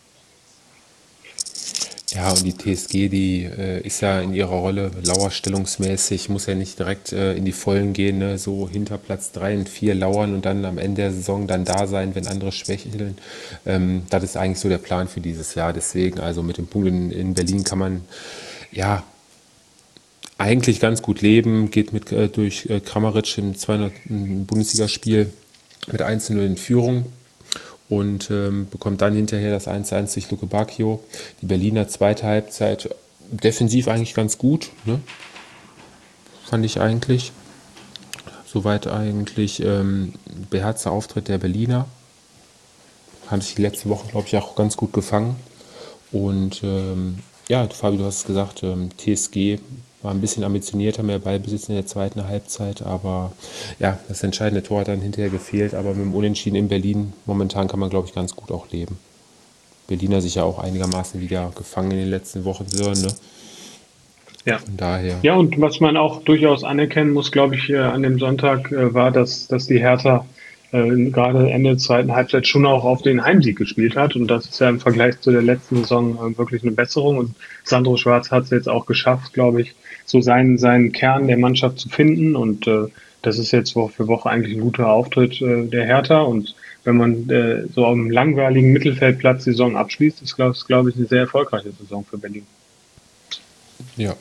Ja, und die TSG, die ist ja in ihrer Rolle lauerstellungsmäßig, muss ja nicht direkt in die Vollen gehen, ne? So hinter Platz 3 und 4 lauern und dann am Ende der Saison dann da sein, wenn andere schwächeln. Das ist eigentlich so der Plan für dieses Jahr. Deswegen, also mit dem Punkt in Berlin kann man ja eigentlich ganz gut leben, geht mit durch Kramaric im 200. Bundesligaspiel mit 1:0 in Führung. Und bekommt dann hinterher das 1:1 durch Luke Bacchio. Die Berliner zweite Halbzeit defensiv eigentlich ganz gut, ne? Fand ich eigentlich. Soweit eigentlich beherzter Auftritt der Berliner. Haben sich die letzte Woche, glaube ich, auch ganz gut gefangen. Und Fabi, du hast es gesagt, TSG war ein bisschen ambitionierter, mehr Ballbesitz in der zweiten Halbzeit, aber ja, das entscheidende Tor hat dann hinterher gefehlt, aber mit dem Unentschieden in Berlin momentan kann man, glaube ich, ganz gut auch leben. Berliner sich ja auch einigermaßen wieder gefangen in den letzten Wochen, ne? Ja. Von daher. Ja, und was man auch durchaus anerkennen muss, glaube ich, an dem Sonntag war, dass die Hertha gerade Ende der zweiten Halbzeit schon auch auf den Heimsieg gespielt hat. Und das ist ja im Vergleich zu der letzten Saison wirklich eine Besserung. Und Sandro Schwarz hat es jetzt auch geschafft, glaube ich, so seinen Kern der Mannschaft zu finden. Und das ist jetzt Woche für Woche eigentlich ein guter Auftritt der Hertha. Und wenn man so auf einem langweiligen Mittelfeldplatz die Saison abschließt, ist, glaube ich, eine sehr erfolgreiche Saison für Berlin. Ja,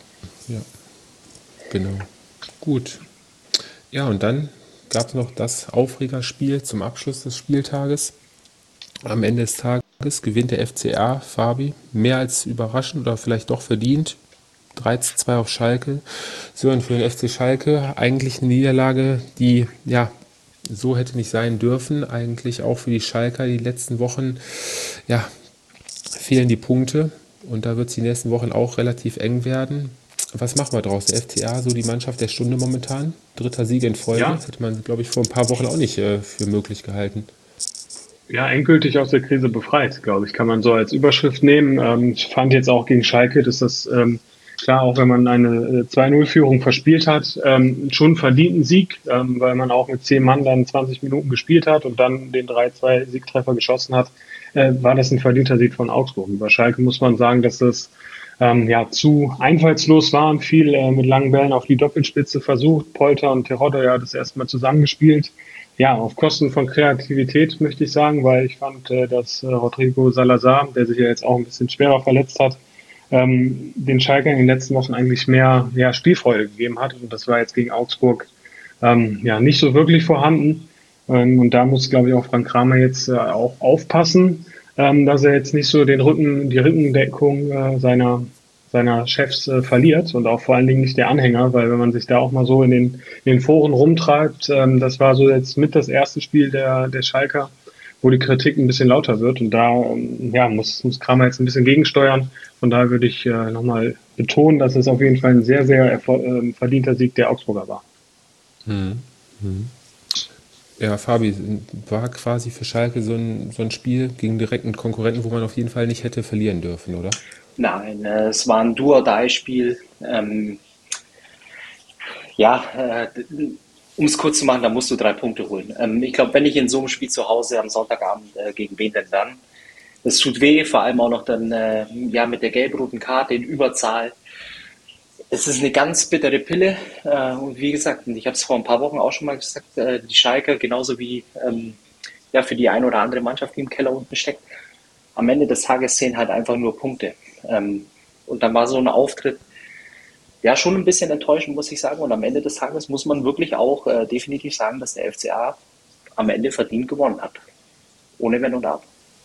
genau. Gut. Ja, und dann gab es noch das Aufregerspiel zum Abschluss des Spieltages. Am Ende des Tages gewinnt der FCA, Fabi, mehr als überraschend oder vielleicht doch verdient. 3:2 auf Schalke. So, und für den FC Schalke eigentlich eine Niederlage, die so hätte nicht sein dürfen. Eigentlich auch für die Schalker die letzten Wochen fehlen die Punkte. Und da wird es die nächsten Wochen auch relativ eng werden. Was machen wir draus? Der FCA, so die Mannschaft der Stunde momentan. 3. Sieg in Folge. Ja. Hätte man, glaube ich, vor ein paar Wochen auch nicht für möglich gehalten. Ja, endgültig aus der Krise befreit, glaube ich, kann man so als Überschrift nehmen. Ich fand jetzt auch gegen Schalke, dass das klar, auch wenn man eine 2:0-Führung verspielt hat, schon verdienten Sieg, weil man auch mit 10 Mann dann 20 Minuten gespielt hat und dann den 3:2-Siegtreffer geschossen hat, war das ein verdienter Sieg von Augsburg. Über Schalke muss man sagen, dass das zu einfallslos war und viel mit langen Bällen auf die Doppelspitze versucht. Polter und Terodde das erstmal zusammengespielt. Ja, auf Kosten von Kreativität möchte ich sagen, weil ich fand, dass Rodrigo Salazar, der sich ja jetzt auch ein bisschen schwerer verletzt hat, den Schalkern in den letzten Wochen eigentlich mehr Spielfreude gegeben hat. Und das war jetzt gegen Augsburg nicht so wirklich vorhanden. Und da muss, glaube ich, auch Frank Kramer jetzt auch aufpassen, dass er jetzt nicht so die Rückendeckung seiner Chefs verliert und auch vor allen Dingen nicht der Anhänger, weil wenn man sich da auch mal so in den Foren rumtreibt, das war so jetzt mit das erste Spiel der Schalker, wo die Kritik ein bisschen lauter wird und da muss Kramer jetzt ein bisschen gegensteuern. Von daher würde ich nochmal betonen, dass es auf jeden Fall ein sehr, sehr verdienter Sieg der Augsburger war. Ja, Fabi, war quasi für Schalke so ein Spiel gegen direkten Konkurrenten, wo man auf jeden Fall nicht hätte verlieren dürfen, oder? Nein, es war ein Do-or-Die-Spiel. Um es kurz zu machen, da musst du 3 Punkte holen. Ich glaube, wenn ich in so einem Spiel zu Hause am Sonntagabend, gegen wen denn dann? Das tut weh, vor allem auch noch dann mit der gelb-roten Karte in Überzahl. Es ist eine ganz bittere Pille. Und wie gesagt, und ich habe es vor ein paar Wochen auch schon mal gesagt, die Schalker genauso wie ja, für die eine oder andere Mannschaft, die im Keller unten steckt, am Ende des Tages zählen halt einfach nur Punkte. Und dann war so ein Auftritt, ja, schon ein bisschen enttäuschend, muss ich sagen. Und am Ende des Tages muss man wirklich auch definitiv sagen, dass der FCA am Ende verdient gewonnen hat. Ohne Wenn und Aber.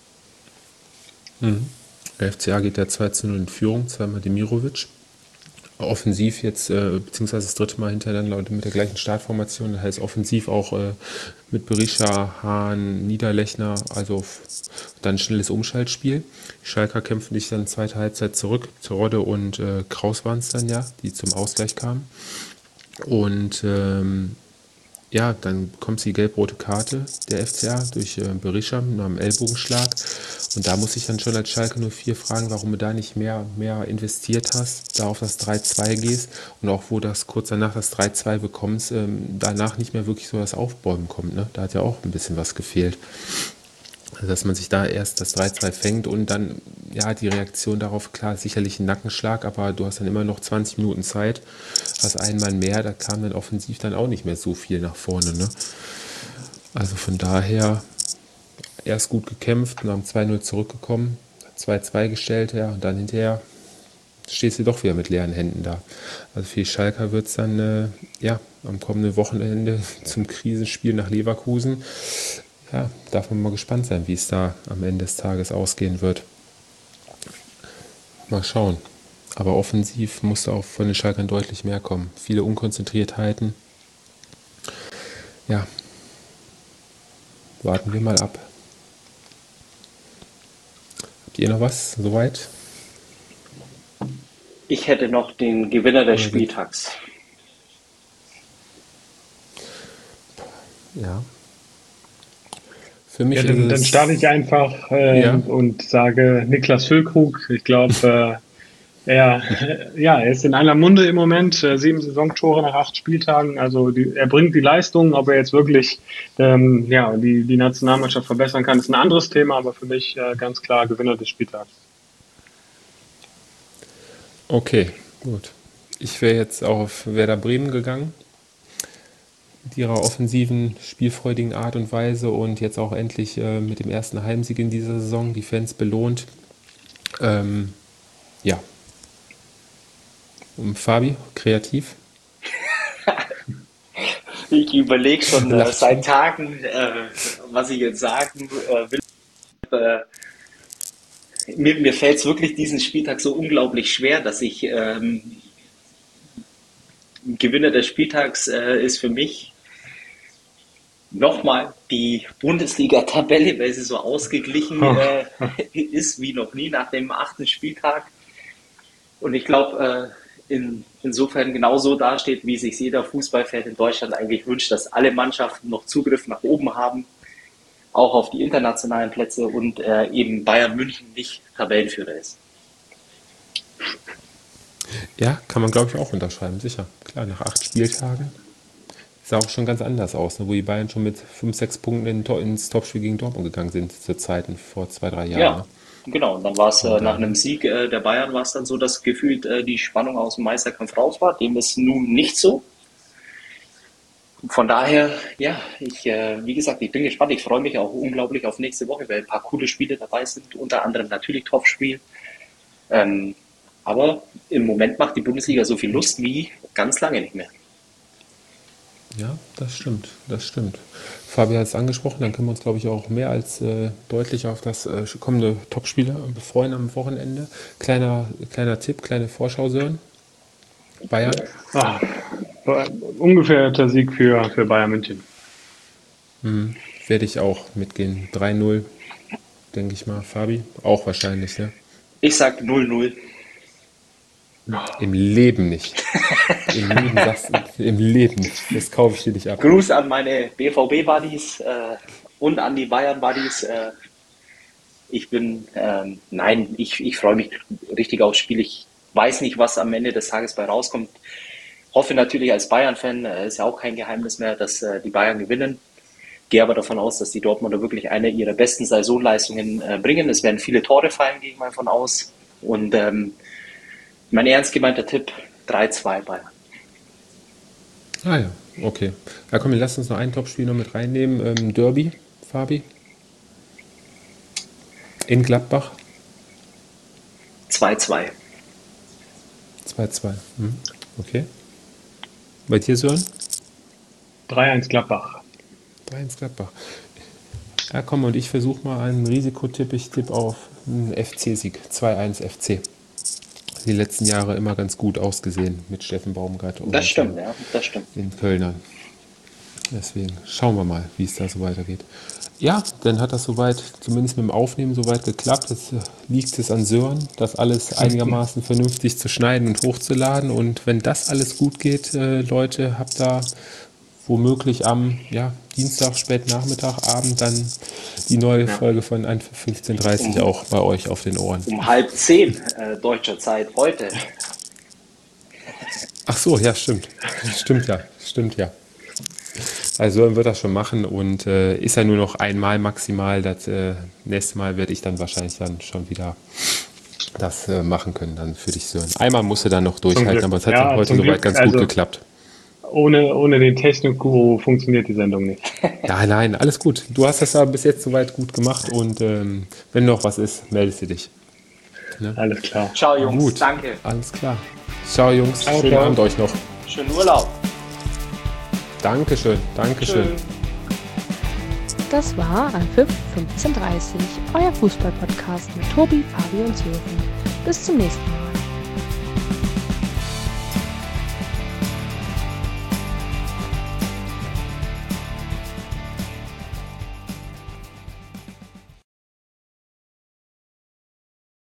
Mhm. Der FCA geht ja 2:0 in Führung, zweimal Demirovic. Offensiv jetzt, beziehungsweise das dritte Mal hintereinander mit der gleichen Startformation. Das heißt offensiv auch mit Berisha, Hahn, Niederlechner, also dann schnelles Umschaltspiel. Die Schalker kämpfen sich dann zweite Halbzeit zurück. Terodde und Kraus waren es dann ja, die zum Ausgleich kamen. Und ja, dann kommt die gelb-rote Karte der FCA durch Berisha nach einem Ellbogenschlag. Und da muss ich dann schon als Schalke 04 fragen, warum du da nicht mehr investiert hast, da auf das 3-2 gehst und auch wo das kurz danach das 3-2 bekommst, danach nicht mehr wirklich so das Aufbäumen kommt. Ne? Da hat ja auch ein bisschen was gefehlt. Also, dass man sich da erst das 3-2 fängt und dann, ja, die Reaktion darauf, klar, sicherlich ein Nackenschlag, aber du hast dann immer noch 20 Minuten Zeit, hast einen Mann mehr, da kam dann offensiv dann auch nicht mehr so viel nach vorne. Ne? Also von daher erst gut gekämpft, nach dem 2-0 zurückgekommen, 2-2 gestellt, ja, und dann hinterher stehst du doch wieder mit leeren Händen da. Also für die Schalker wird es dann ja, am kommenden Wochenende zum Krisenspiel nach Leverkusen. Ja, darf man mal gespannt sein, wie es da am Ende des Tages ausgehen wird. Mal schauen. Aber offensiv musste auch von den Schalkern deutlich mehr kommen. Viele Unkonzentriertheiten. Ja, warten wir mal ab. Habt ihr noch was soweit? Ich hätte noch den Gewinner des Spieltags. Ja. Für mich Ja, ist dann es, starte ich einfach Ja. und sage Niklas Füllkrug. Ich glaube, er ist in aller Munde im Moment. 7 Saisontore nach 8 Spieltagen. Also er bringt die Leistung. Ob er jetzt wirklich die Nationalmannschaft verbessern kann, ist ein anderes Thema. Aber für mich ganz klar Gewinner des Spieltags. Okay, gut. Ich wäre jetzt auch auf Werder Bremen gegangen. Mit ihrer offensiven, spielfreudigen Art und Weise und jetzt auch endlich mit dem ersten Heimsieg in dieser Saison die Fans belohnt. Ja. Und Fabi, kreativ? Ich überlege schon Lacht seit Tagen, was ich jetzt sagen will. Mir fällt es wirklich diesen Spieltag so unglaublich schwer, dass ich Gewinner des Spieltags ist für mich nochmal die Bundesliga-Tabelle, weil sie so ausgeglichen ist wie noch nie nach dem 8. Spieltag. Und ich glaube, insofern genauso dasteht, wie sich jeder Fußballfan in Deutschland eigentlich wünscht, dass alle Mannschaften noch Zugriff nach oben haben, auch auf die internationalen Plätze und eben Bayern München nicht Tabellenführer ist. Ja, kann man glaube ich auch unterschreiben, sicher. Klar, nach 8 Spieltagen sah auch schon ganz anders aus, ne, wo die Bayern schon mit 5, 6 Punkten ins Topspiel gegen Dortmund gegangen sind zu Zeiten vor 2, 3 Jahren. Ja, Ne? genau. Und dann war es Und nach dann, einem Sieg der Bayern war es dann so, dass gefühlt die Spannung aus dem Meisterkampf raus war. Dem ist nun nicht so. Von daher, ja, wie gesagt, ich bin gespannt. Ich freue mich auch unglaublich auf nächste Woche, weil ein paar coole Spiele dabei sind, unter anderem natürlich Topspiel. Aber im Moment macht die Bundesliga so viel Lust wie ganz lange nicht mehr. ja, das stimmt, das stimmt. Fabi hat es angesprochen, dann können wir uns glaube ich auch mehr als deutlich auf das kommende Topspiel freuen am Wochenende. Kleiner Tipp, kleine Vorschau, Sören. Bayern. Ah, ungefährter Sieg für Bayern München. Werde ich auch mitgehen. 3-0, denke ich mal. Fabi, auch wahrscheinlich, ne? Ich sag 0-0. Im Leben nicht. Im Leben sagst du, im Leben nicht. Das kaufe ich dir nicht ab. Gruß an meine BVB-Buddies und an die Bayern-Buddies. Ich freue mich richtig aufs Spiel. Ich weiß nicht, was am Ende des Tages bei rauskommt. Hoffe natürlich als Bayern-Fan, ist ja auch kein Geheimnis mehr, dass die Bayern gewinnen. Gehe aber davon aus, dass die Dortmunder wirklich eine ihrer besten Saisonleistungen bringen. Es werden viele Tore fallen, gehe ich mal von aus. Und mein ernst gemeinter Tipp, 3-2 Bayern. Ah ja, okay. Ja, komm, lass uns noch ein Topspiel noch mit reinnehmen. Derby, Fabi? In Gladbach? 2-2. 2-2. Okay. Bei dir, Sören? 3-1 Gladbach. 3-1 Gladbach. Ja, komm, und ich versuche mal einen Risikotipp. Ich tippe auf einen FC-Sieg. 2-1 FC. Die letzten Jahre immer ganz gut ausgesehen mit Steffen Baumgart und Das stimmt, ja, das stimmt. den Kölnern. Deswegen schauen wir mal, wie es da so weitergeht. Ja, dann hat das soweit, zumindest mit dem Aufnehmen soweit geklappt. Jetzt liegt es an Sören, das alles einigermaßen vernünftig zu schneiden und hochzuladen. Und wenn das alles gut geht, Leute, habt da womöglich am Dienstag, Spätnachmittag, Abend dann die neue Folge von 15:30 auch bei euch auf den Ohren. Um 9:30 deutscher Zeit heute. Ach so, ja, stimmt. Stimmt ja. Also Sören wird das schon machen und ist ja nur noch einmal maximal. Das nächste Mal werde ich dann wahrscheinlich dann schon wieder das machen können dann für dich, Sören. Einmal musst du dann noch durchhalten, aber es hat ja heute soweit ganz gut geklappt. Ohne den Technik-Guru funktioniert die Sendung nicht. Ja, nein, alles gut. Du hast das ja bis jetzt soweit gut gemacht und wenn noch was ist, meldest du dich. Ne? Alles klar. Ciao Jungs, Gut. danke. Alles klar. Ciao Jungs, Ciao, schönen ciao. Abend euch noch. Schönen Urlaub. Dankeschön. Das war Anpfiff 15:30, euer Fußball-Podcast mit Tobi, Fabi und Sören. Bis zum nächsten Mal.